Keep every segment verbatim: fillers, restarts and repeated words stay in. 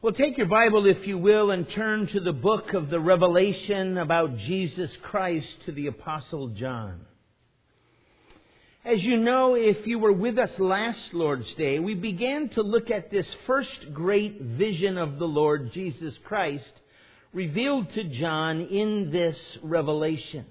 Well, take your Bible, if you will, and turn to the book of the Revelation about Jesus Christ to the Apostle John. As you know, if you were with us last Lord's Day, we began to look at this first great vision of the Lord Jesus Christ revealed to John in this revelation.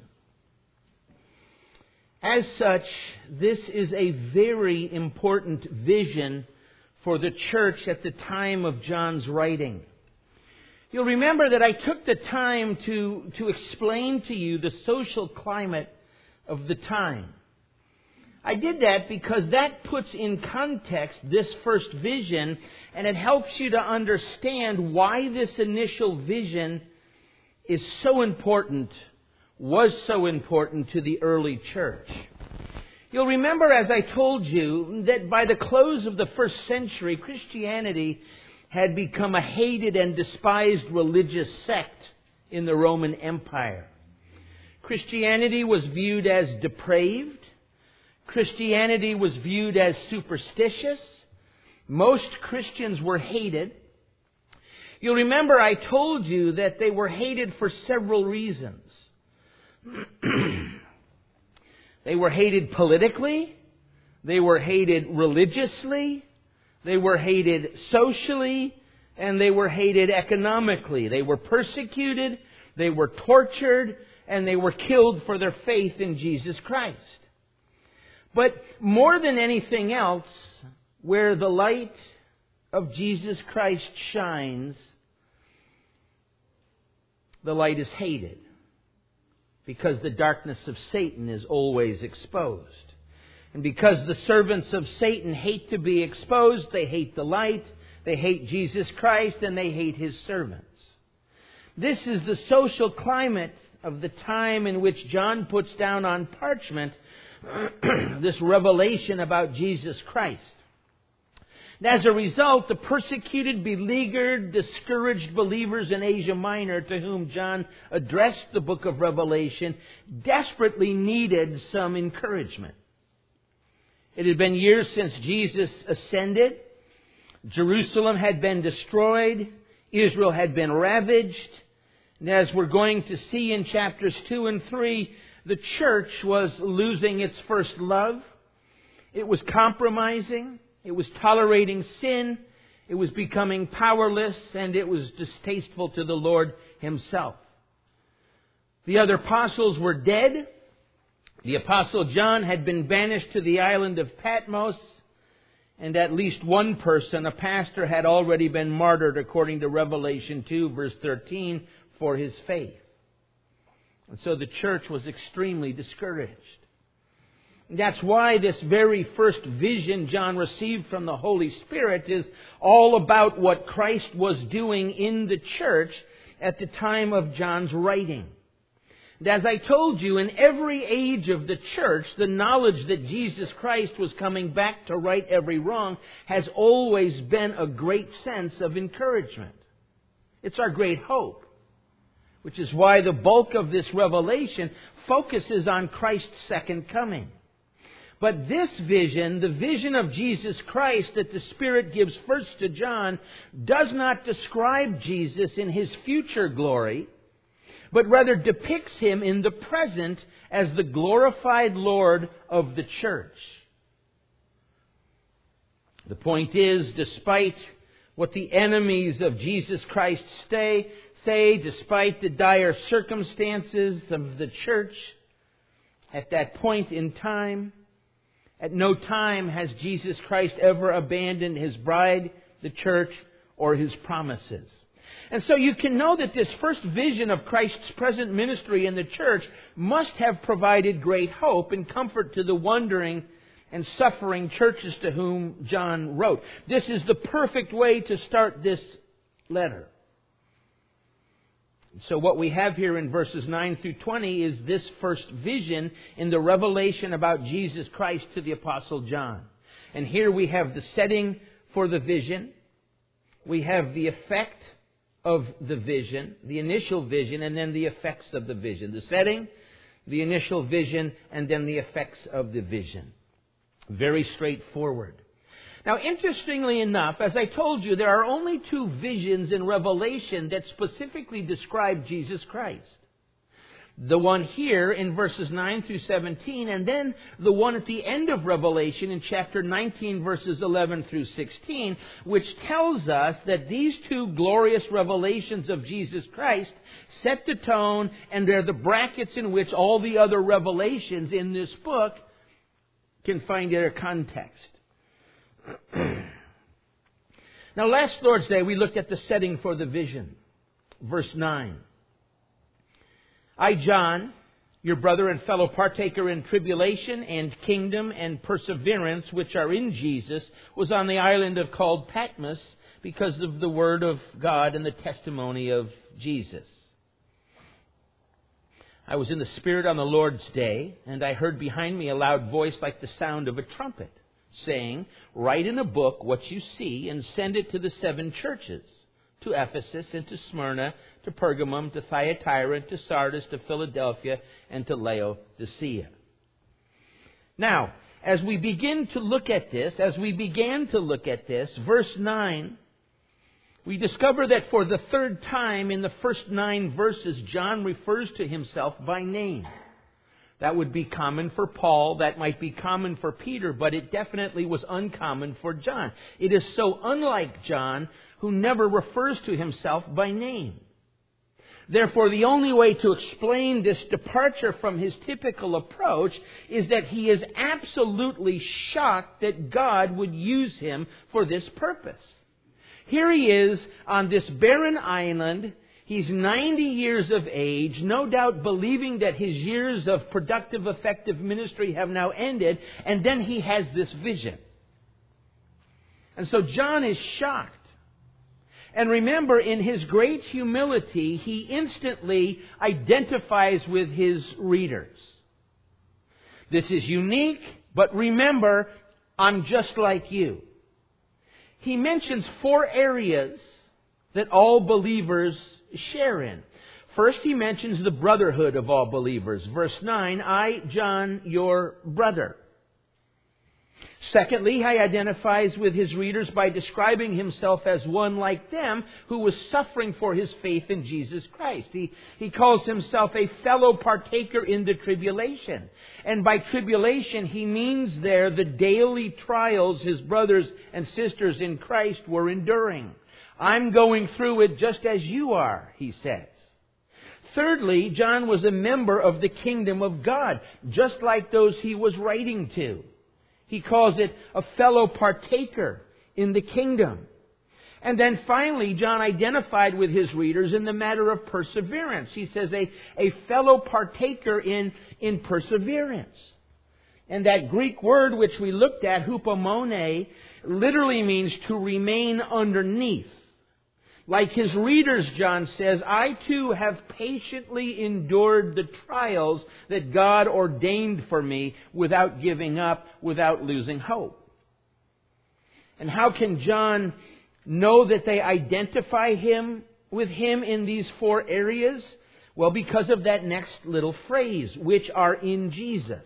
As such, this is a very important vision for the church at the time of John's writing. You'll remember that I took the time to, to explain to you the social climate of the time. I did that because that puts in context this first vision, and it helps you to understand why this initial vision is so important, was so important to the early church. You'll remember, as I told you, that by the close of the first century, Christianity had become a hated and despised religious sect in the Roman Empire. Christianity was viewed as depraved. Christianity was viewed as superstitious. Most Christians were hated. You'll remember I told you that they were hated for several reasons. They were hated politically. They were hated religiously. They were hated socially. And they were hated economically. They were persecuted. They were tortured. And they were killed for their faith in Jesus Christ. But more than anything else, where the light of Jesus Christ shines, the light is hated. Because the darkness of Satan is always exposed. And because the servants of Satan hate to be exposed, they hate the light, they hate Jesus Christ, and they hate His servants. This is the social climate of the time in which John puts down on parchment this revelation about Jesus Christ. As a result, the persecuted, beleaguered, discouraged believers in Asia Minor to whom John addressed the book of Revelation desperately needed some encouragement. It had been years since Jesus ascended. Jerusalem had been destroyed. Israel had been ravaged. And as we're going to see in chapters two and three, the church was losing its first love. It was compromising. It was tolerating sin, it was becoming powerless, and it was distasteful to the Lord Himself. The other apostles were dead. The Apostle John had been banished to the island of Patmos, and at least one person, a pastor, had already been martyred according to Revelation two, verse thirteen, for his faith. And so the church was extremely discouraged. That's why this very first vision John received from the Holy Spirit is all about what Christ was doing in the church at the time of John's writing. And as I told you, in every age of the church, the knowledge that Jesus Christ was coming back to right every wrong has always been a great sense of encouragement. It's our great hope, which is why the bulk of this revelation focuses on Christ's second coming. But this vision, the vision of Jesus Christ that the Spirit gives first to John, does not describe Jesus in His future glory, but rather depicts Him in the present as the glorified Lord of the church. The point is, despite what the enemies of Jesus Christ say, say, despite the dire circumstances of the church at that point in time, at no time has Jesus Christ ever abandoned His bride, the church, or His promises. And so you can know that this first vision of Christ's present ministry in the church must have provided great hope and comfort to the wandering and suffering churches to whom John wrote. This is the perfect way to start this letter. So what we have here in verses nine through twenty is this first vision in the revelation about Jesus Christ to the Apostle John. And here we have the setting for the vision. We have the effect of the vision, the initial vision, and then the effects of the vision. The setting, the initial vision, and then the effects of the vision. Very straightforward. Now, interestingly enough, as I told you, there are only two visions in Revelation that specifically describe Jesus Christ. The one here in verses nine through seventeen, and then the one at the end of Revelation in chapter nineteen, verses eleven through sixteen, which tells us that these two glorious revelations of Jesus Christ set the tone, and they're the brackets in which all the other revelations in this book can find their context. Now, last Lord's Day, we looked at the setting for the vision. Verse nine. I, John, your brother and fellow partaker in tribulation and kingdom and perseverance, which are in Jesus, was on the island of called Patmos because of the word of God and the testimony of Jesus. I was in the Spirit on the Lord's day, and I heard behind me a loud voice like the sound of a trumpet, saying, write in a book what you see and send it to the seven churches, to Ephesus and to Smyrna, to Pergamum, to Thyatira, to Sardis, to Philadelphia, and to Laodicea. Now, as we begin to look at this, as we began to look at this, verse nine, we discover that for the third time in the first nine verses, John refers to himself by name. That would be common for Paul, that might be common for Peter, but it definitely was uncommon for John. It is so unlike John, who never refers to himself by name. Therefore, the only way to explain this departure from his typical approach is that he is absolutely shocked that God would use him for this purpose. Here he is on this barren island. He's ninety years of age, no doubt believing that his years of productive, effective ministry have now ended, and then he has this vision. And so John is shocked. And remember, in his great humility, he instantly identifies with his readers. This is unique, but remember, I'm just like you. He mentions four areas that all believers share in. First, he mentions the brotherhood of all believers. Verse nine, I, John, your brother. Secondly, he identifies with his readers by describing himself as one like them who was suffering for his faith in Jesus Christ. He, he calls himself a fellow partaker in the tribulation. And by tribulation, he means there the daily trials his brothers and sisters in Christ were enduring. I'm going through it just as you are, he says. Thirdly, John was a member of the kingdom of God, just like those he was writing to. He calls it a fellow partaker in the kingdom. And then finally, John identified with his readers in the matter of perseverance. He says a, a fellow partaker in, in perseverance. And that Greek word which we looked at, hupomone, literally means to remain underneath. Like his readers, John says, I too have patiently endured the trials that God ordained for me without giving up, without losing hope. And how can John know that they identify him with him in these four areas? Well, because of that next little phrase, which are in Jesus.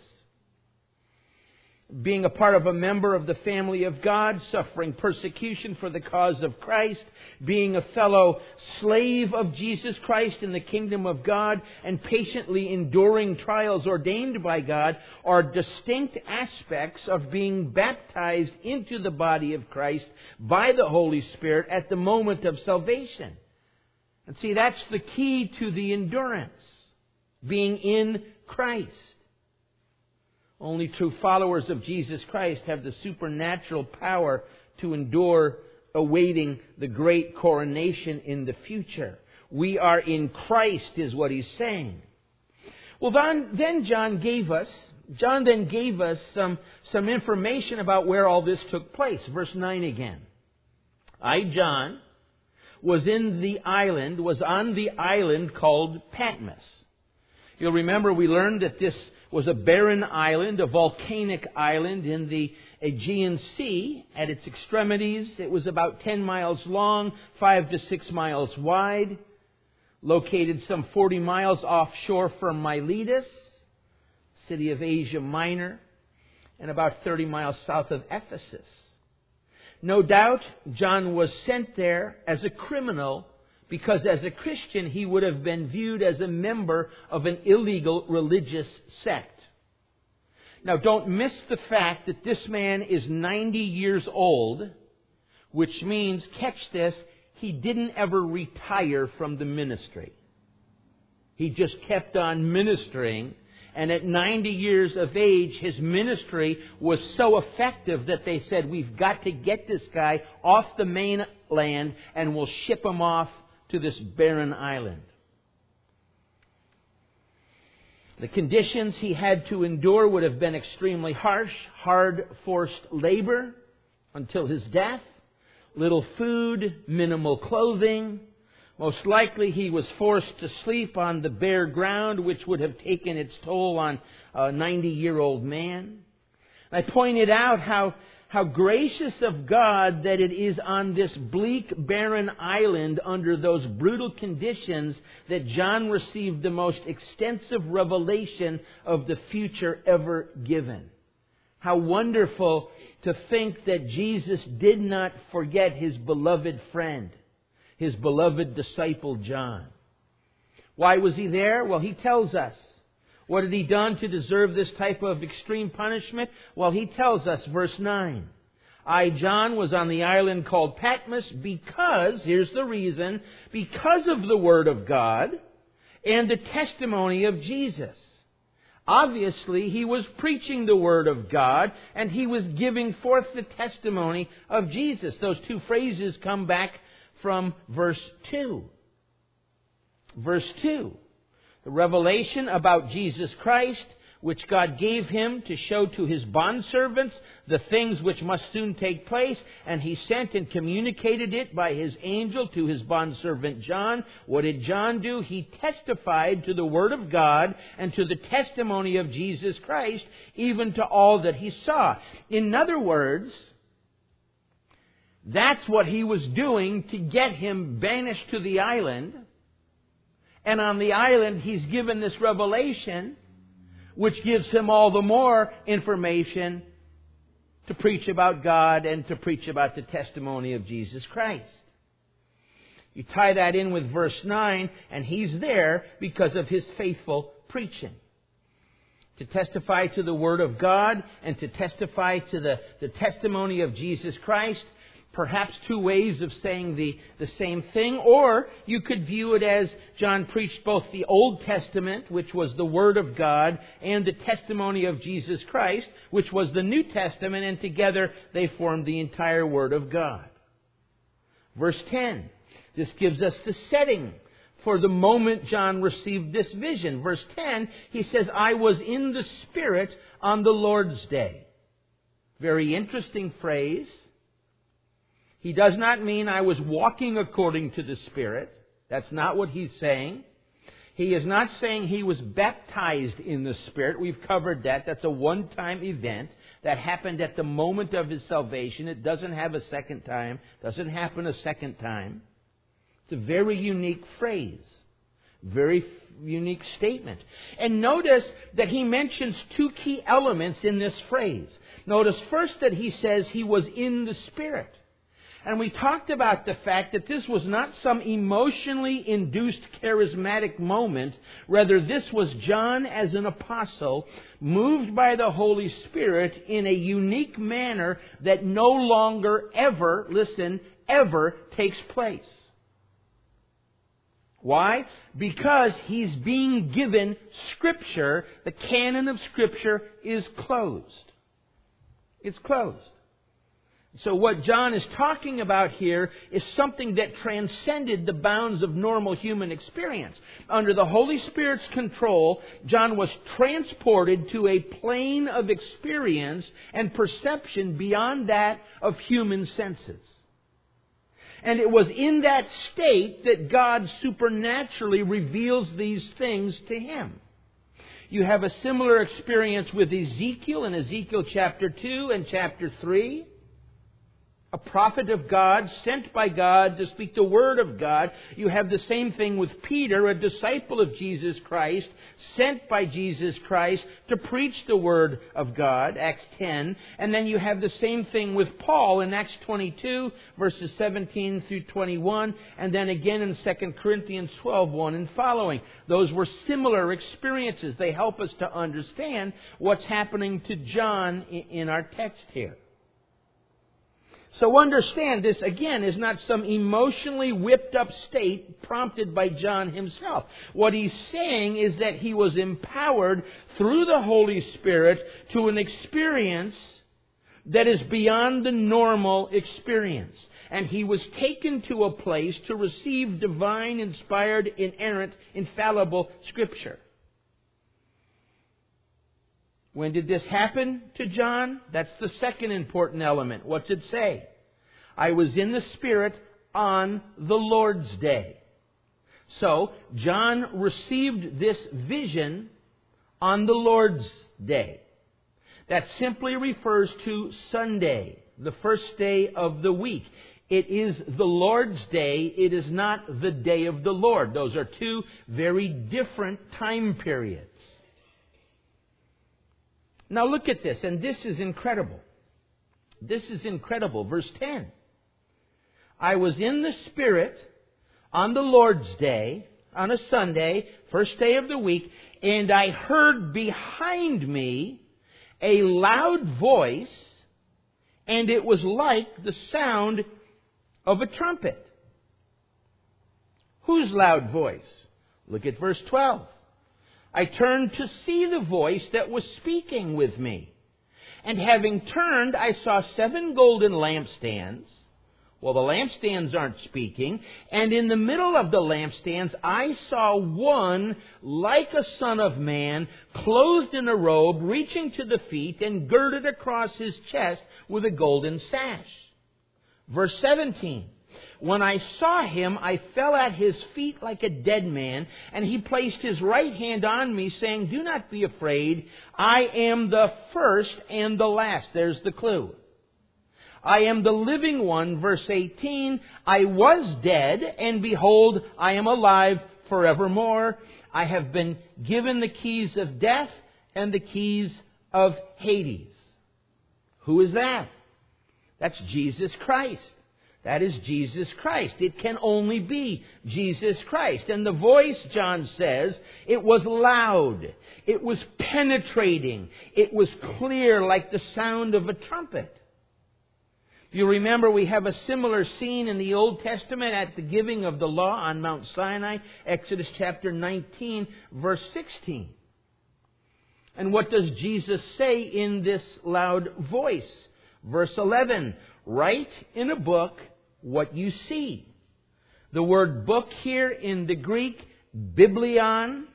Being a part of a member of the family of God, suffering persecution for the cause of Christ, being a fellow slave of Jesus Christ in the kingdom of God, and patiently enduring trials ordained by God are distinct aspects of being baptized into the body of Christ by the Holy Spirit at the moment of salvation. And see, that's the key to the endurance, being in Christ. Only true followers of Jesus Christ have the supernatural power to endure awaiting the great coronation in the future. We are in Christ is what he's saying. Well, then, then John gave us, John then gave us some, some information about where all this took place. Verse nine again. I, John, was in the island, was on the island called Patmos. You'll remember we learned that this was a barren island, a volcanic island in the Aegean Sea. At its extremities, it was about ten miles long, five to six miles wide, located some forty miles offshore from Miletus, city of Asia Minor, and about thirty miles south of Ephesus. No doubt John was sent there as a criminal because as a Christian he would have been viewed as a member of an illegal religious sect. Now don't miss the fact that this man is ninety years old, which means, catch this, he didn't ever retire from the ministry. He just kept on ministering, and at ninety years of age, his ministry was so effective that they said, we've got to get this guy off the mainland and we'll ship him off to this barren island. The conditions he had to endure would have been extremely harsh, hard forced labor until his death, little food, minimal clothing. Most likely he was forced to sleep on the bare ground, which would have taken its toll on a ninety-year-old man. I pointed out how, how gracious of God that it is on this bleak, barren island under those brutal conditions that John received the most extensive revelation of the future ever given. How wonderful to think that Jesus did not forget His beloved friend, His beloved disciple John. Why was he there? Well, he tells us. What had he done to deserve this type of extreme punishment? Well, he tells us, verse nine. I, John, was on the island called Patmos because, here's the reason, because of the Word of God and the testimony of Jesus. Obviously, he was preaching the Word of God and he was giving forth the testimony of Jesus. Those two phrases come back from verse two. Verse two. The revelation about Jesus Christ, which God gave Him to show to His bondservants the things which must soon take place, and He sent and communicated it by His angel to His bondservant John. What did John do? He testified to the Word of God and to the testimony of Jesus Christ, even to all that he saw. In other words, that's what he was doing to get him banished to the island. And on the island, he's given this revelation, which gives him all the more information to preach about God and to preach about the testimony of Jesus Christ. You tie that in with verse nine, and he's there because of his faithful preaching. To testify to the Word of God and to testify to the, the testimony of Jesus Christ. Perhaps two ways of saying the, the same thing. Or you could view it as John preached both the Old Testament, which was the Word of God, and the testimony of Jesus Christ, which was the New Testament, and together they formed the entire Word of God. Verse ten. This gives us the setting for the moment John received this vision. Verse ten, he says, I was in the Spirit on the Lord's day. Very interesting phrase. He does not mean I was walking according to the Spirit. That's not what he's saying. He is not saying he was baptized in the Spirit. We've covered that. That's a one-time event that happened at the moment of his salvation. It doesn't have a second time. Doesn't happen a second time. It's a very unique phrase. Very unique statement. And notice that he mentions two key elements in this phrase. Notice first that he says he was in the Spirit. And we talked about the fact that this was not some emotionally induced charismatic moment. Rather, this was John as an apostle, moved by the Holy Spirit in a unique manner that no longer ever, listen, ever takes place. Why? Because he's being given Scripture. The canon of Scripture is closed. It's closed. So what John is talking about here is something that transcended the bounds of normal human experience. Under the Holy Spirit's control, John was transported to a plane of experience and perception beyond that of human senses. And it was in that state that God supernaturally reveals these things to him. You have a similar experience with Ezekiel in Ezekiel chapter two and chapter three. a prophet of God, sent by God to speak the Word of God. You have the same thing with Peter, a disciple of Jesus Christ, sent by Jesus Christ to preach the Word of God, Acts ten. And then you have the same thing with Paul in Acts twenty-two, verses seventeen through twenty-one, and then again in Second Corinthians twelve, one and following. Those were similar experiences. They help us to understand what's happening to John in our text here. So understand, this again is not some emotionally whipped up state prompted by John himself. What he's saying is that he was empowered through the Holy Spirit to an experience that is beyond the normal experience. And he was taken to a place to receive divine, inspired, inerrant, infallible Scripture. When did this happen to John? That's the second important element. What's it say? I was in the Spirit on the Lord's day. So, John received this vision on the Lord's day. That simply refers to Sunday, the first day of the week. It is the Lord's day. It is not the day of the Lord. Those are two very different time periods. Now look at this, and this is incredible. This is incredible. Verse ten. I was in the Spirit on the Lord's day, on a Sunday, first day of the week, and I heard behind me a loud voice, and it was like the sound of a trumpet. Whose loud voice? Look at verse twelve. I turned to see the voice that was speaking with me. And having turned, I saw seven golden lampstands. Well, the lampstands aren't speaking. And in the middle of the lampstands, I saw one like a son of man, clothed in a robe, reaching to the feet, and girded across his chest with a golden sash. Verse seventeen. When I saw him, I fell at his feet like a dead man, and he placed his right hand on me, saying, do not be afraid. I am the first and the last. There's the clue. I am the living one. Verse eighteen. I was dead, and behold, I am alive forevermore. I have been given the keys of death and the keys of Hades. Who is that? That's Jesus Christ. That is Jesus Christ. It can only be Jesus Christ. And the voice, John says, it was loud. It was penetrating. It was clear like the sound of a trumpet. You remember we have a similar scene in the Old Testament at the giving of the law on Mount Sinai, Exodus chapter nineteen, verse sixteen. And what does Jesus say in this loud voice? Verse eleven, write in a book what you see. The word book here in the Greek, biblion,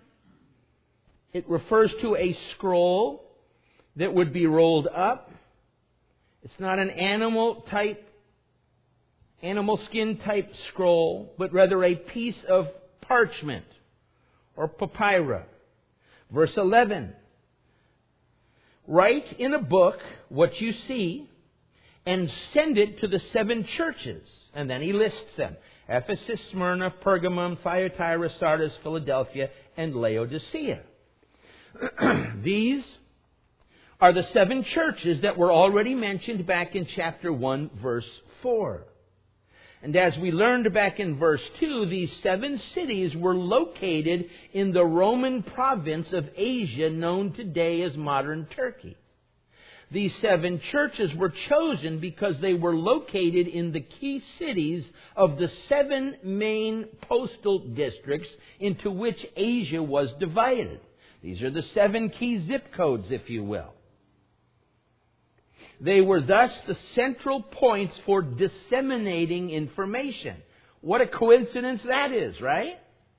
it refers to a scroll that would be rolled up. It's not an animal type, animal skin type scroll, but rather a piece of parchment or papyrus. Verse eleven, write in a book what you see and send it to the seven churches. And then he lists them. Ephesus, Smyrna, Pergamum, Thyatira, Sardis, Philadelphia, and Laodicea. These are the seven churches that were already mentioned back in chapter one, verse four. And as we learned back in verse two, these seven cities were located in the Roman province of Asia, known today as modern Turkey. These seven churches were chosen because they were located in the key cities of the seven main postal districts into which Asia was divided. These are the seven key zip codes, if you will. They were thus the central points for disseminating information. What a coincidence that is, right?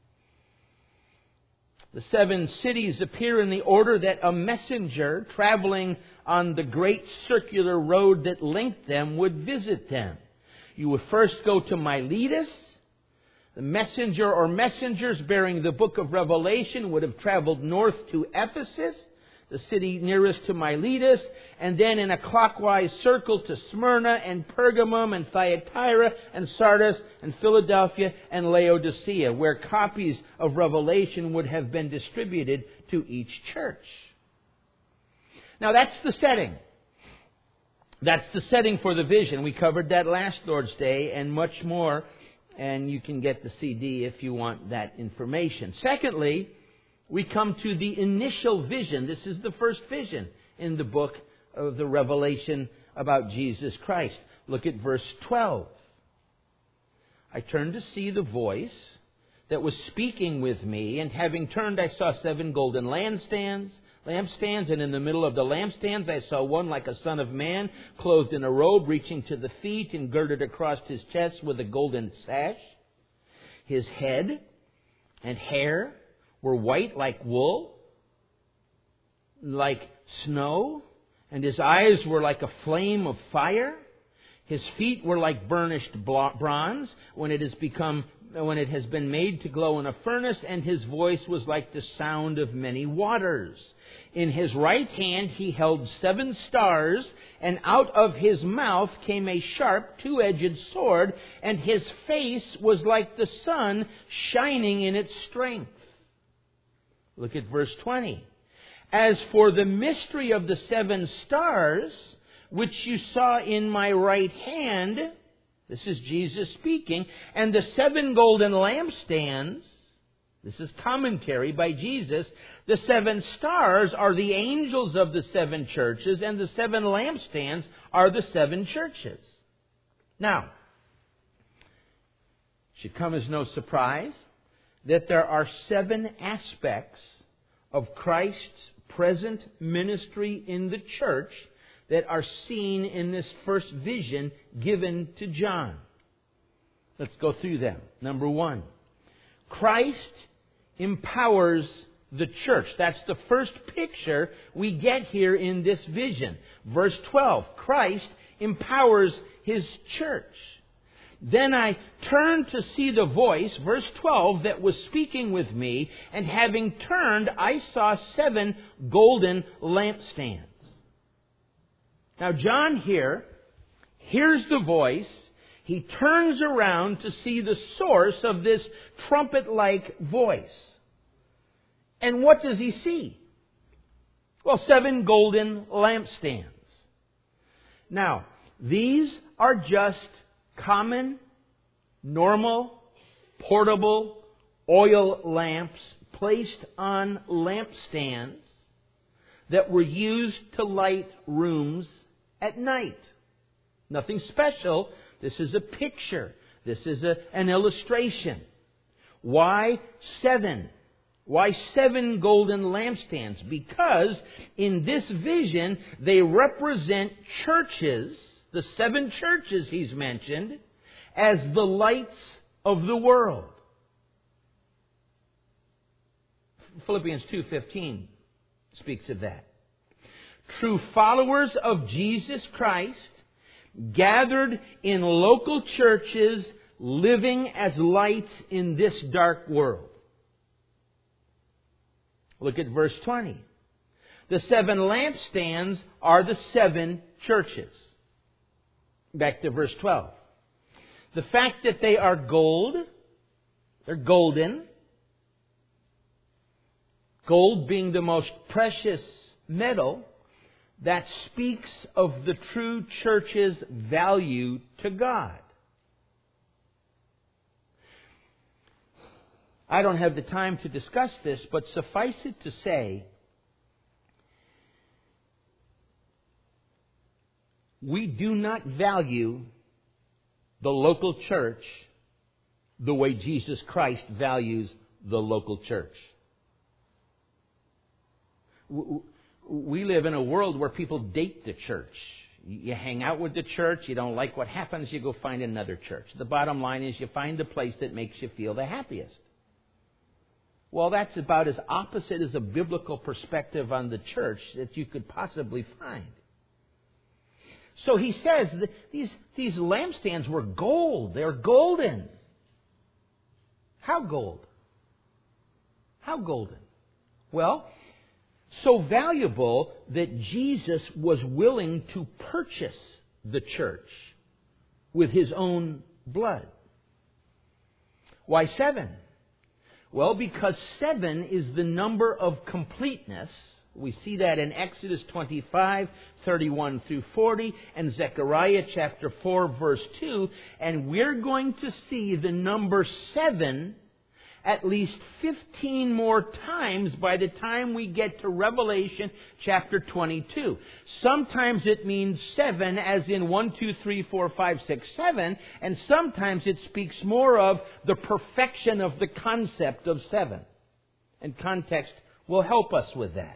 The seven cities appear in the order that a messenger traveling on the great circular road that linked them would visit them. You would first go to Miletus. The messenger or messengers bearing the book of Revelation would have traveled north to Ephesus. the city nearest to Miletus, and then in a clockwise circle to Smyrna and Pergamum and Thyatira and Sardis and Philadelphia and Laodicea, where copies of Revelation would have been distributed to each church. Now that's the setting. That's the setting for the vision. We covered that last Lord's Day and much more, and you can get the C D if you want that information. Secondly, we come to the initial vision. This is the first vision in the book of the Revelation about Jesus Christ. Look at verse twelve. I turned to see the voice that was speaking with me, and having turned I saw seven golden lampstands, lampstands, and in the middle of the lampstands I saw one like a son of man, clothed in a robe reaching to the feet and girded across his chest with a golden sash. His head and hair were white like wool, like snow, and his eyes were like a flame of fire. His feet were like burnished bronze when it has become when it has been made to glow in a furnace, and his voice was like the sound of many waters. In his right hand he held seven stars, and out of his mouth came a sharp two-edged sword, and his face was like the sun shining in its strength. Look at verse twenty. As for the mystery of the seven stars, which you saw in my right hand, this is Jesus speaking, and the seven golden lampstands, this is commentary by Jesus, the seven stars are the angels of the seven churches, and the seven lampstands are the seven churches. Now, it should come as no surprise that there are seven aspects of Christ's present ministry in the church that are seen in this first vision given to John. Let's go through them. Number one, Christ empowers the church. That's the first picture we get here in this vision. Verse twelve, Christ empowers His church. Then I turned to see the voice, verse twelve, that was speaking with me, and having turned, I saw seven golden lampstands. Now John here hears the voice. He turns around to see the source of this trumpet-like voice. And what does he see? Well, seven golden lampstands. Now, these are just common, normal, portable oil lamps placed on lampstands that were used to light rooms at night. Nothing special. This is a picture. This is a, an illustration. Why seven? Why seven golden lampstands? Because in this vision, they represent churches, the seven churches he's mentioned, as the lights of the world. Philippians two fifteen speaks of that. True followers of Jesus Christ, gathered in local churches, living as lights in this dark world. Look at verse twenty. The seven lampstands are the seven churches. Back to verse twelve. The fact that they are gold, they're golden, gold being the most precious metal, that speaks of the true church's value to God. I don't have the time to discuss this, but suffice it to say, we do not value the local church the way Jesus Christ values the local church. We live in a world where people date the church. You hang out with the church, you don't like what happens, you go find another church. The bottom line is you find the place that makes you feel the happiest. Well, that's about as opposite as a biblical perspective on the church that you could possibly find. So he says that these, these lampstands were gold. They're golden. How gold? How golden? Well, So valuable that Jesus was willing to purchase the church with His own blood. Why seven? Well, because seven is the number of completeness. We see that in Exodus twenty-five, thirty-one through forty, and Zechariah chapter four, verse two. And we're going to see the number seven at least fifteen more times by the time we get to Revelation chapter twenty-two. Sometimes it means seven as in one, two, three, four, five, six, seven, and sometimes it speaks more of the perfection of the concept of seven. And context will help us with that.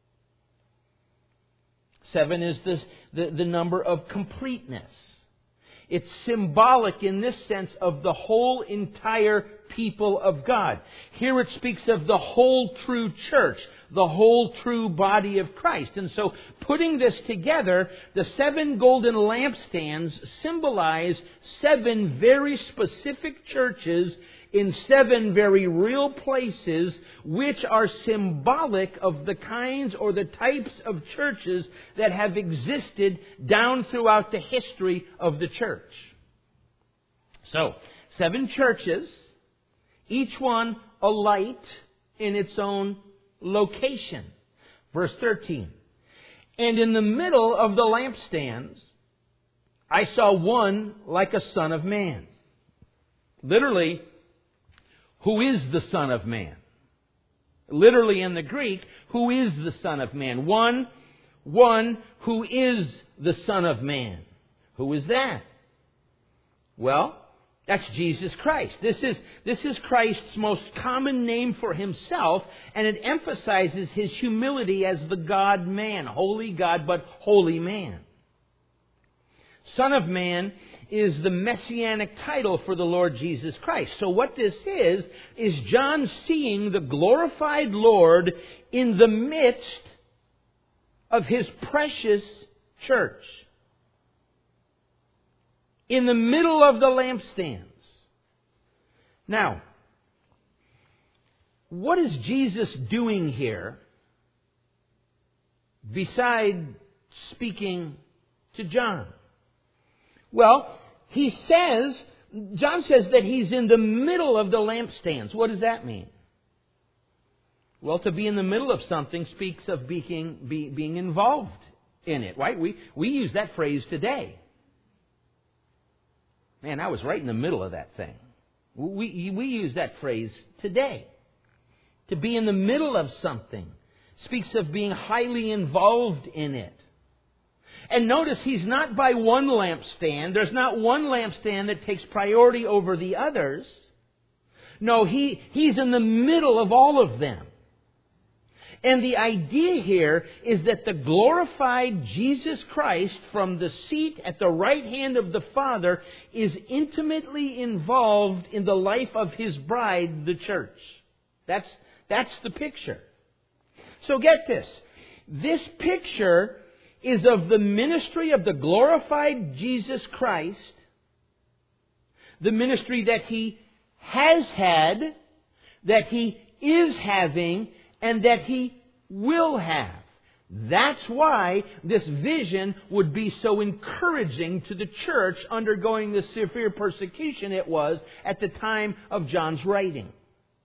Seven is the, the, the number of completeness. It's symbolic in this sense of the whole entire people of God. Here it speaks of the whole true church, the whole true body of Christ. And so putting this together, the seven golden lampstands symbolize seven very specific churches in seven very real places, which are symbolic of the kinds or the types of churches that have existed down throughout the history of the church. So, seven churches, each one a light in its own location. Verse thirteen. And in the middle of the lampstands, I saw one like a son of man. Literally, who is the Son of Man? Literally in the Greek, who is the Son of Man? One, one who is the Son of Man. Who is that? Well, that's Jesus Christ. This is, this is Christ's most common name for Himself, and it emphasizes His humility as the God-man. Holy God, but holy man. Son of Man is the messianic title for the Lord Jesus Christ. So what this is, is John seeing the glorified Lord in the midst of His precious church. In the middle of the lampstands. Now, what is Jesus doing here beside speaking to John? Well, he says, John says that He's in the middle of the lampstands. What does that mean? Well, to be in the middle of something speaks of being, be, being involved in it, right? We, we use that phrase today. Man, I was right in the middle of that thing. We, we use that phrase today. To be in the middle of something speaks of being highly involved in it. And notice He's not by one lampstand. There's not one lampstand that takes priority over the others. No, he, He's in the middle of all of them. And the idea here is that the glorified Jesus Christ from the seat at the right hand of the Father is intimately involved in the life of His bride, the church. That's, that's the picture. So get this. This picture is of the ministry of the glorified Jesus Christ, the ministry that He has had, that He is having, and that He will have. That's why this vision would be so encouraging to the church undergoing the severe persecution it was at the time of John's writing.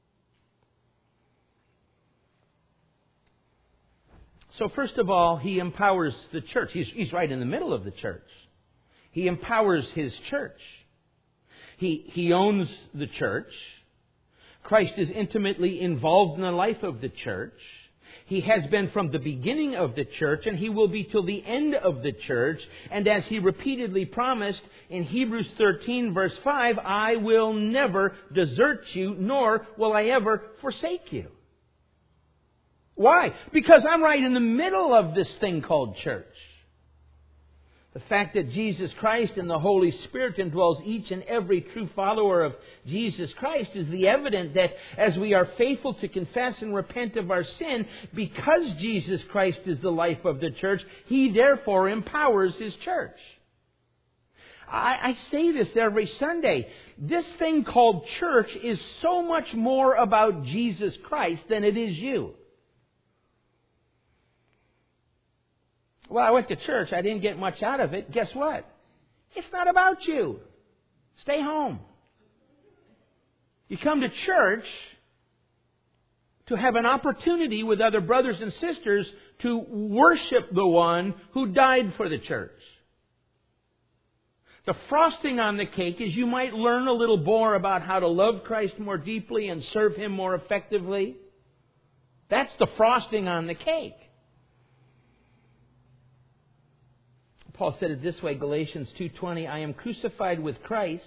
So first of all, He empowers the church. He's, he's right in the middle of the church. He empowers His church. He, he owns the church. Christ is intimately involved in the life of the church. He has been from the beginning of the church, and He will be till the end of the church. And as He repeatedly promised in Hebrews thirteen verse five, I will never desert you, nor will I ever forsake you. Why? Because I'm right in the middle of this thing called church. The fact that Jesus Christ and the Holy Spirit indwells each and every true follower of Jesus Christ is the evidence that as we are faithful to confess and repent of our sin, because Jesus Christ is the life of the church, He therefore empowers His church. I, I say this every Sunday. This thing called church is so much more about Jesus Christ than it is you. Well, I went to church. I didn't get much out of it. Guess what? It's not about you. Stay home. You come to church to have an opportunity with other brothers and sisters to worship the one who died for the church. The frosting on the cake is you might learn a little more about how to love Christ more deeply and serve Him more effectively. That's the frosting on the cake. Paul said it this way, Galatians two twenty, I am crucified with Christ.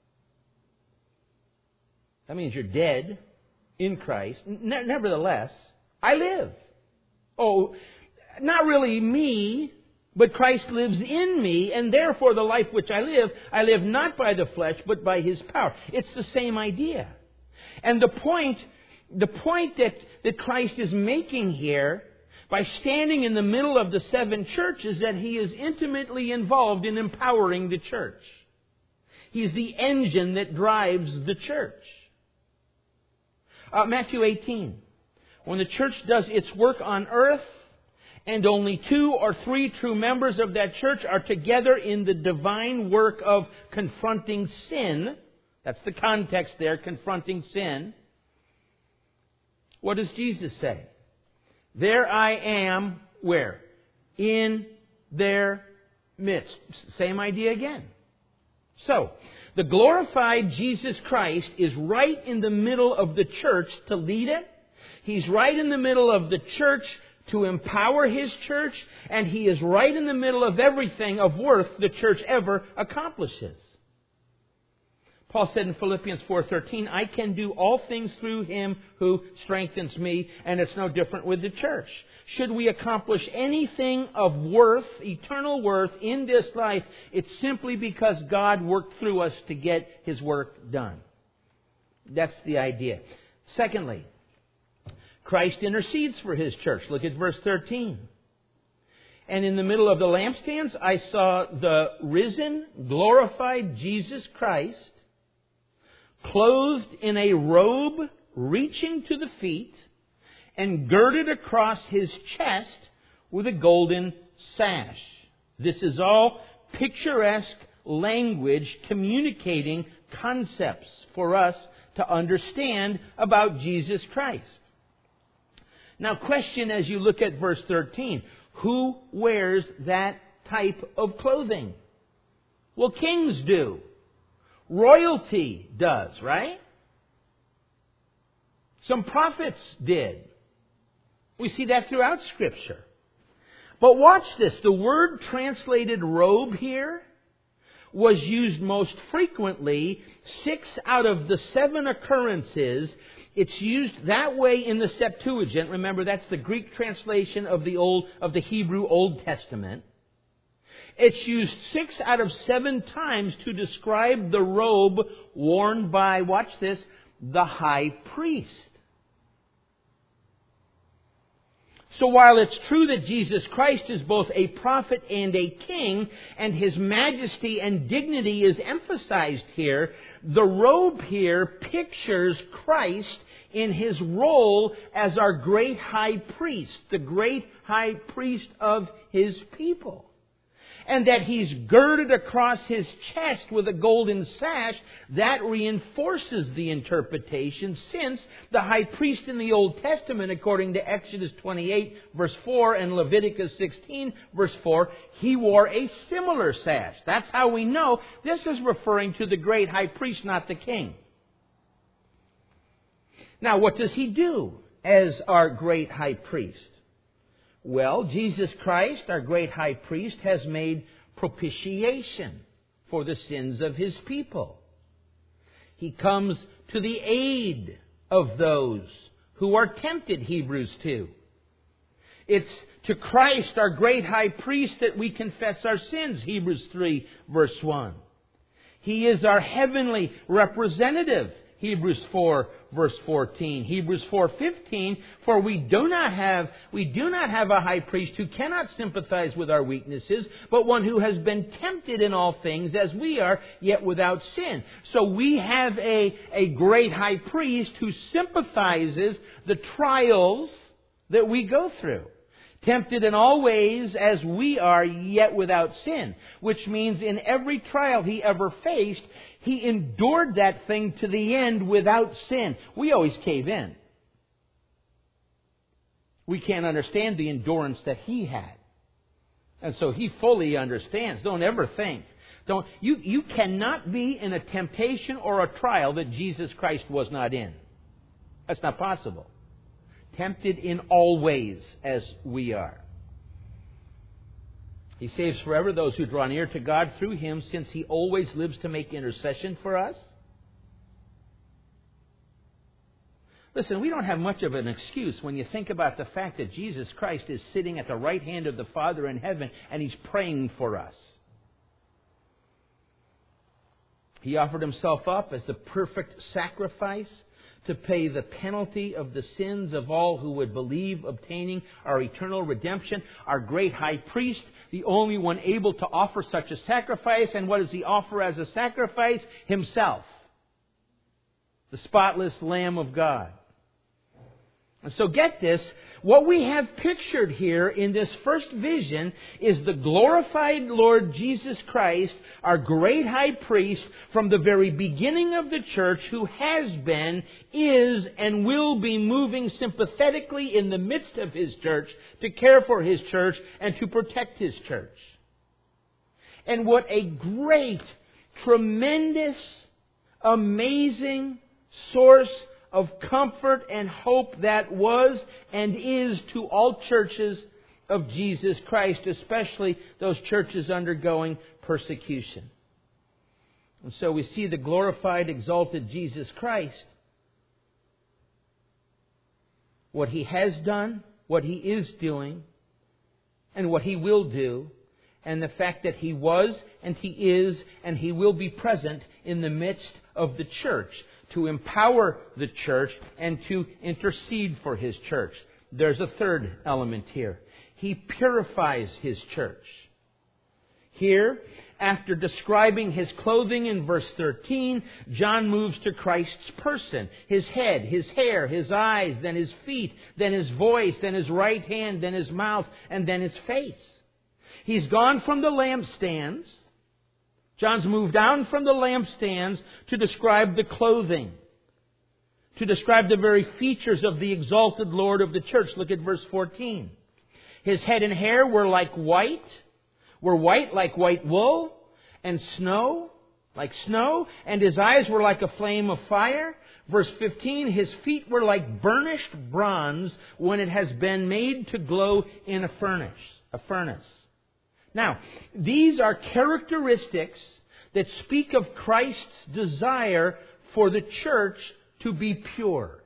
That means you're dead in Christ. Ne- nevertheless, I live. Oh, not really me, but Christ lives in me, and therefore the life which I live, I live not by the flesh, but by His power. It's the same idea. And the point, the point that, that Christ is making here, by standing in the middle of the seven churches, that He is intimately involved in empowering the church. He's the engine that drives the church. Uh, Matthew eighteen. When the church does its work on earth, and only two or three true members of that church are together in the divine work of confronting sin. That's the context there, confronting sin. What does Jesus say? There I am, where? In their midst. Same idea again. So, the glorified Jesus Christ is right in the middle of the church to lead it. He's right in the middle of the church to empower His church. And He is right in the middle of everything of worth the church ever accomplishes. Paul said in Philippians four thirteen, I can do all things through Him who strengthens me. And it's no different with the church. Should we accomplish anything of worth, eternal worth, in this life, it's simply because God worked through us to get His work done. That's the idea. Secondly, Christ intercedes for His church. Look at verse thirteen. And in the middle of the lampstands, I saw the risen, glorified Jesus Christ, clothed in a robe reaching to the feet, and girded across His chest with a golden sash. This is all picturesque language communicating concepts for us to understand about Jesus Christ. Now, question as you look at verse thirteen. Who wears that type of clothing? Well, kings do. Royalty does, right? Some prophets did. We see that throughout Scripture. But watch this. The word translated robe here was used most frequently. Six out of the seven occurrences, it's used that way in the Septuagint. Remember, that's the Greek translation of the old of the Hebrew Old Testament. It's used six out of seven times to describe the robe worn by, watch this, the high priest. So while it's true that Jesus Christ is both a prophet and a king, and His majesty and dignity is emphasized here, the robe here pictures Christ in His role as our great high priest, the great high priest of His people. And that He's girded across His chest with a golden sash, that reinforces the interpretation, since the high priest in the Old Testament, according to Exodus twenty-eight, verse four, and Leviticus sixteen, verse four, he wore a similar sash. That's how we know this is referring to the great high priest, not the king. Now, what does He do as our great high priest? Well, Jesus Christ, our great high priest, has made propitiation for the sins of His people. He comes to the aid of those who are tempted, Hebrews two. It's to Christ, our great high priest, that we confess our sins, Hebrews three, verse one. He is our heavenly representative, Hebrews four, verse fourteen. Hebrews four fifteen, for we do not have we do not have a high priest who cannot sympathize with our weaknesses, but one who has been tempted in all things as we are, yet without sin. So we have a, a great high priest who sympathizes the trials that we go through. Tempted in all ways as we are, yet without sin. Which means in every trial He ever faced, He endured that thing to the end without sin. We always cave in. We can't understand the endurance that He had. And so He fully understands. Don't ever think. Don't you, you cannot be in a temptation or a trial that Jesus Christ was not in. That's not possible. Tempted in all ways as we are. He saves forever those who draw near to God through Him, since He always lives to make intercession for us. Listen, we don't have much of an excuse when you think about the fact that Jesus Christ is sitting at the right hand of the Father in heaven and He's praying for us. He offered Himself up as the perfect sacrifice to pay the penalty of the sins of all who would believe, obtaining our eternal redemption. Our great high priest, the only one able to offer such a sacrifice. And what does He offer as a sacrifice? Himself. The spotless Lamb of God. And so get this, what we have pictured here in this first vision is the glorified Lord Jesus Christ, our great high priest, from the very beginning of the church, who has been, is, and will be moving sympathetically in the midst of His church to care for His church and to protect His church. And what a great, tremendous, amazing source of comfort and hope that was and is to all churches of Jesus Christ, especially those churches undergoing persecution. And so we see the glorified, exalted Jesus Christ, what He has done, what He is doing, and what He will do, and the fact that He was and He is and He will be present in the midst of the church, to empower the church and to intercede for His church. There's a third element here. He purifies His church. Here, after describing His clothing in verse thirteen, John moves to Christ's person. His head, His hair, His eyes, then His feet, then His voice, then His right hand, then His mouth, and then His face. He's gone from the lampstands. John's moved down from the lampstands to describe the clothing, to describe the very features of the exalted Lord of the church. Look at verse fourteen. His head and hair were like white, were white like white wool, and snow, like snow, and His eyes were like a flame of fire. Verse fifteen, His feet were like burnished bronze when it has been made to glow in a furnace. A furnace. Now, these are characteristics that speak of Christ's desire for the church to be pure.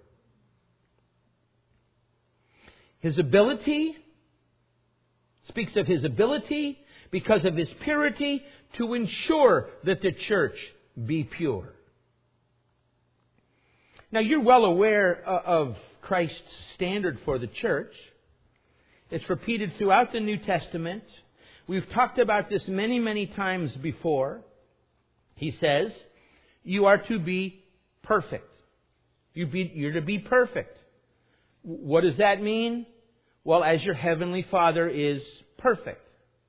His ability speaks of His ability, because of His purity, to ensure that the church be pure. Now, you're well aware of Christ's standard for the church. It's repeated throughout the New Testament. We've talked about this many, many times before. He says, you are to be perfect. You be, you're to be perfect. What does that mean? Well, as your heavenly Father is perfect.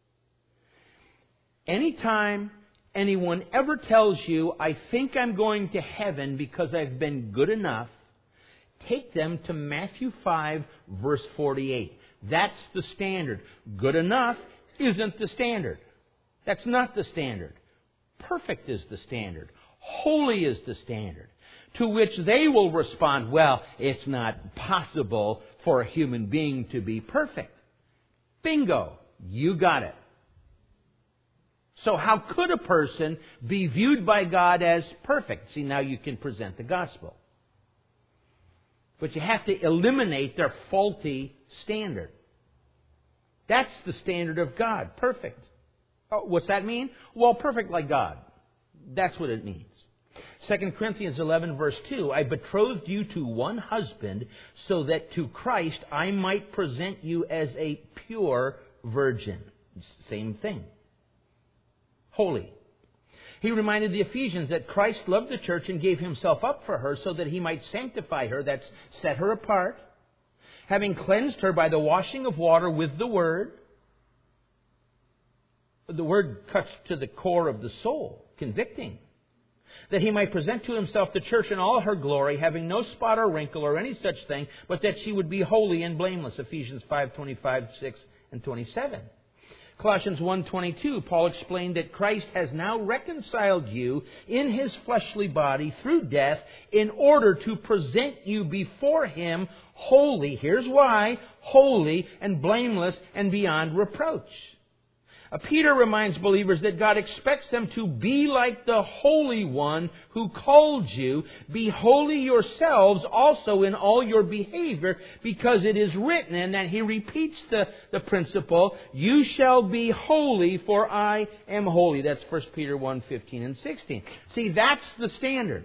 Anytime anyone ever tells you, I think I'm going to heaven because I've been good enough, take them to Matthew five, verse forty-eight. That's the standard. Good enough isn't the standard. That's not the standard. Perfect is the standard. Holy is the standard. To which they will respond, well, it's not possible for a human being to be perfect. Bingo. You got it. So how could a person be viewed by God as perfect? See, now you can present the gospel. But you have to eliminate their faulty standard. That's the standard of God. Perfect. Oh, what's that mean? Well, perfect like God. That's what it means. Second Corinthians eleven, verse two. I betrothed you to one husband so that to Christ I might present you as a pure virgin. Same thing. Holy. He reminded the Ephesians that Christ loved the church and gave Himself up for her so that He might sanctify her. That's set her apart. having cleansed her by the washing of water with the Word. The Word cuts to the core of the soul, convicting. That He might present to Himself the church in all her glory, having no spot or wrinkle or any such thing, but that she would be holy and blameless. Ephesians five twenty-five, six, and twenty-seven. Colossians one twenty-two, Paul explained that Christ has now reconciled you in His fleshly body through death in order to present you before Him holy. Here's why. Holy and blameless and beyond reproach. Uh, Peter reminds believers that God expects them to be like the Holy One who called you. Be holy yourselves also in all your behavior, because it is written, and then he repeats the, the principle, you shall be holy, for I am holy. That's First Peter one, fifteen and sixteen. See, that's the standard.